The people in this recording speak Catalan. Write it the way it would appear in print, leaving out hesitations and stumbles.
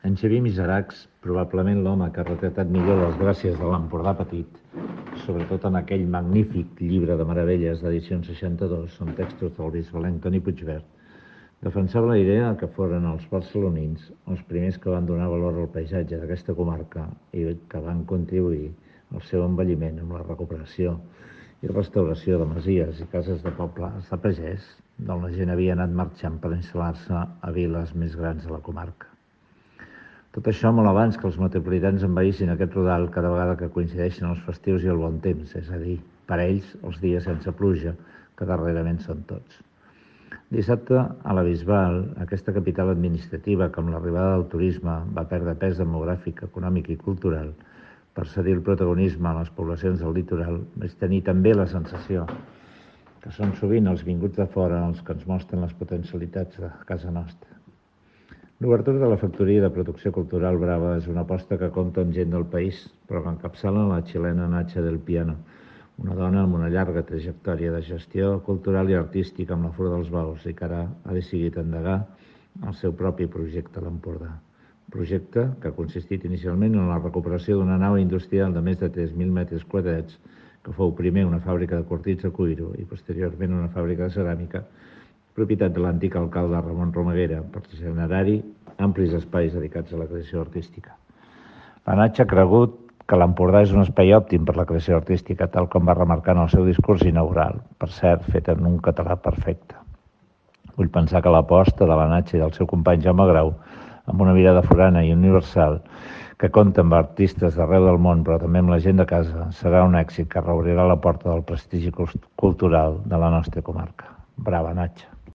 En Xavier Miseracs, probablement l'home que ha retratat millor les gràcies de l'Empordà petit, sobretot en aquell magnífic llibre de meravelles d'edicions 62, amb textos del bisbalenc Toni Puigvert, defensava la idea que foren els barcelonins els primers que van donar valor al paisatge d'aquesta comarca i que van contribuir al seu envelliment amb la recuperació i restauració de masies i cases de pobles de pagès, d'on la gent havia anat marxant per instal·lar-se a viles més grans de la comarca. Tot això molt abans que els metropolitans envaïssin aquest rodal cada vegada que coincideixen els festius i el bon temps, és a dir, per a ells els dies sense pluja, que darrerament són tots. Dissabte, a la Bisbal, aquesta capital administrativa que amb l'arribada del turisme va perdre pes demogràfic, econòmic i cultural per cedir el protagonisme a les poblacions del litoral, vaig tenir també la sensació que són sovint els vinguts de fora els que ens mostren les potencialitats de casa nostra. L'obertura de la factoria de producció cultural Brava és una aposta que compta amb gent del país, però que encapçala la xilena Nacha del Piano, una dona amb una llarga trajectòria de gestió cultural i artística amb la Fura dels Baus i que ara ha decidit endegar el seu propi projecte a l'Empordà. Projecte que ha consistit inicialment en la recuperació d'una nau industrial de més de 3.000 metres quadrats, que fou primer una fàbrica de quartits de cuiro i posteriorment una fàbrica de ceràmica, propietat de l'antic alcalde Ramon Romaguera, per generar-hi amplis espais dedicats a la creació artística. La Natxa ha cregut que l'Empordà és un espai òptim per la creació artística, tal com va remarcar en el seu discurs inaugural, per cert, fet en un català perfecte. Vull pensar que l'aposta de la Natxa i del seu company Jaume Grau, amb una mirada forana i universal, que compta amb artistes d'arreu del món, però també amb la gent de casa, serà un èxit que reobrirà la porta del prestigi cultural de la nostra comarca. Brava, Natxa!